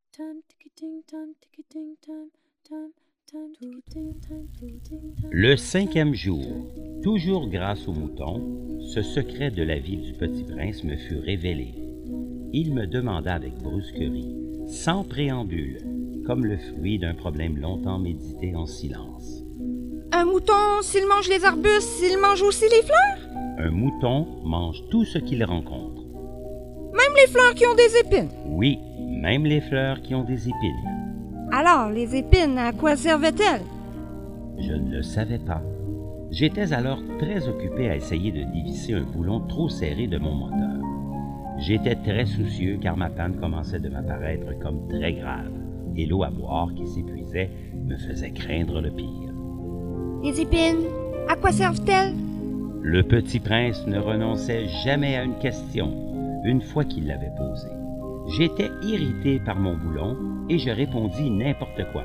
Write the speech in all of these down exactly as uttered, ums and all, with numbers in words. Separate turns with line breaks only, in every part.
Le cinquième jour, toujours grâce au mouton, ce secret de la vie du petit prince me fut révélé. Il me demanda avec brusquerie, sans préambule, comme le fruit d'un problème longtemps médité en silence.
Un mouton, s'il mange les arbustes, il mange aussi les fleurs?
Un mouton mange tout ce qu'il rencontre.
Même les fleurs qui ont des épines?
Oui, même les fleurs qui ont des épines.
Alors, les épines, à quoi servaient-elles?
Je ne le savais pas. J'étais alors très occupé à essayer de dévisser un boulon trop serré de mon moteur. J'étais très soucieux car ma panne commençait de m'apparaître comme très grave et l'eau à boire qui s'épuisait me faisait craindre le pire.
Les épines, à quoi servent-elles?
Le petit prince ne renonçait jamais à une question, une fois qu'il l'avait posée. J'étais irrité par mon boulon et je répondis n'importe quoi.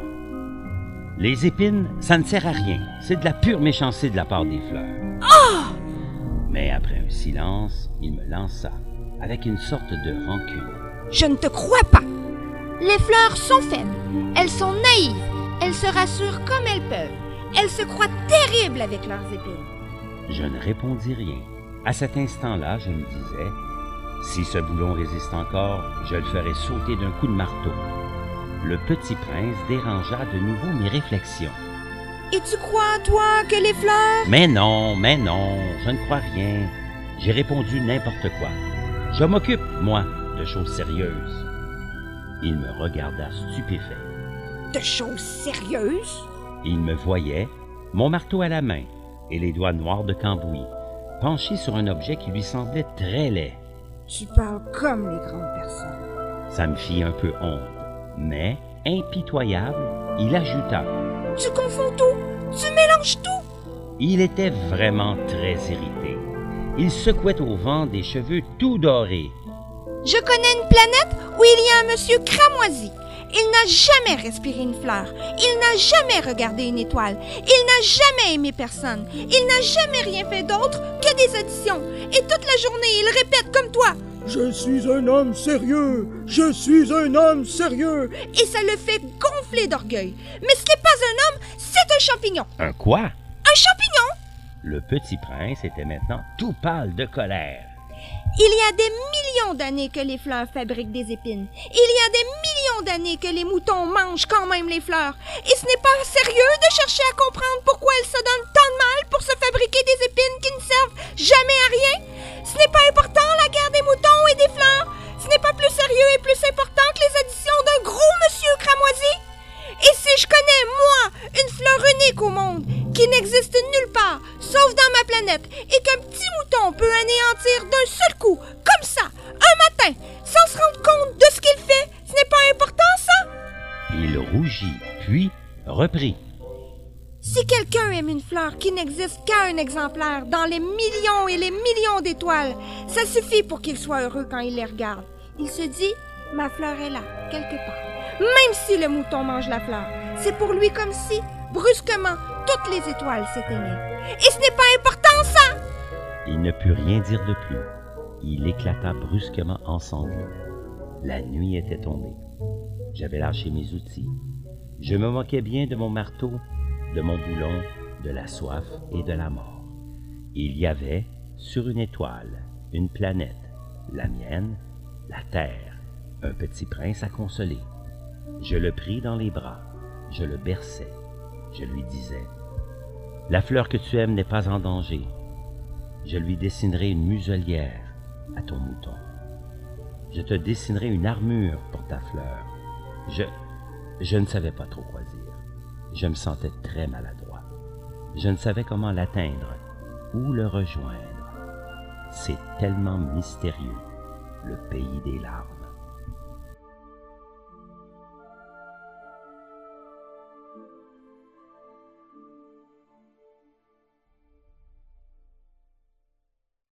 Les épines, ça ne sert à rien. C'est de la pure méchanceté de la part des fleurs.
Oh!
Mais après un silence, il me lança, avec une sorte de rancune.
Je ne te crois pas! Les fleurs sont faibles, elles sont naïves, elles se rassurent comme elles peuvent. Elles se croient terribles avec leurs épines.
Je ne répondis rien. À cet instant-là, je me disais, si ce boulon résiste encore, je le ferai sauter d'un coup de marteau. Le petit prince dérangea de nouveau mes réflexions.
Et tu crois, toi, que les fleurs...
Mais non, mais non, je ne crois rien. J'ai répondu n'importe quoi. Je m'occupe, moi, de choses sérieuses. Il me regarda stupéfait.
De choses sérieuses?
Il me voyait, mon marteau à la main et les doigts noirs de cambouis, penché sur un objet qui lui semblait très laid.
Tu parles comme les grandes personnes.
Ça me fit un peu honte, mais, impitoyable, il ajouta.
Tu confonds tout, tu mélanges tout.
Il était vraiment très irrité. Il secouait au vent des cheveux tout dorés.
Je connais une planète où il y a un monsieur cramoisi. Il n'a jamais respiré une fleur. Il n'a jamais regardé une étoile. Il n'a jamais aimé personne. Il n'a jamais rien fait d'autre que des auditions. Et toute la journée, il répète comme toi.
Je suis un homme sérieux. Je suis un homme sérieux.
Et ça le fait gonfler d'orgueil. Mais ce n'est pas un homme, c'est un champignon.
Un quoi?
Un champignon?
Le petit prince était maintenant tout pâle de colère.
Il y a des millions d'années que les fleurs fabriquent des épines. Il y a des millions d'années que les moutons mangent quand même les fleurs. Et ce n'est pas sérieux de chercher à comprendre pourquoi elles se donnent tant de mal pour se fabriquer des épines qui ne servent jamais à rien. Ce n'est pas important la guerre des moutons et des fleurs. Ce n'est pas plus sérieux et plus important que les additions d'un gros monsieur cramoisi. Et si je connais, moi, une fleur unique au monde, qui n'existe nulle part, sauf dans ma planète, et qu'un petit mouton peut anéantir d'un seul coup, comme ça, un matin, sans se rendre compte de ce qu'il fait, ce n'est pas important, ça?
Il rougit, puis reprit.
Si quelqu'un aime une fleur qui n'existe qu'à un exemplaire dans les millions et les millions d'étoiles, ça suffit pour qu'il soit heureux quand il les regarde. Il se dit, ma fleur est là, quelque part. Même si le mouton mange la fleur, c'est pour lui comme si, brusquement, toutes les étoiles s'éteignaient. Et ce n'est pas important, ça!
Il ne put rien dire de plus. Il éclata brusquement en sanglots. La nuit était tombée. J'avais lâché mes outils. Je me moquais bien de mon marteau, de mon boulon, de la soif et de la mort. Il y avait, sur une étoile, une planète, la mienne, la terre, un petit prince à consoler. Je le pris dans les bras, je le berçais, je lui disais « La fleur que tu aimes n'est pas en danger. Je lui dessinerai une muselière à ton mouton. Je te dessinerai une armure pour ta fleur. » Je, je ne savais pas trop quoi dire. Je me sentais très maladroit. Je ne savais comment l'atteindre, ou le rejoindre. C'est tellement mystérieux, le pays des larmes.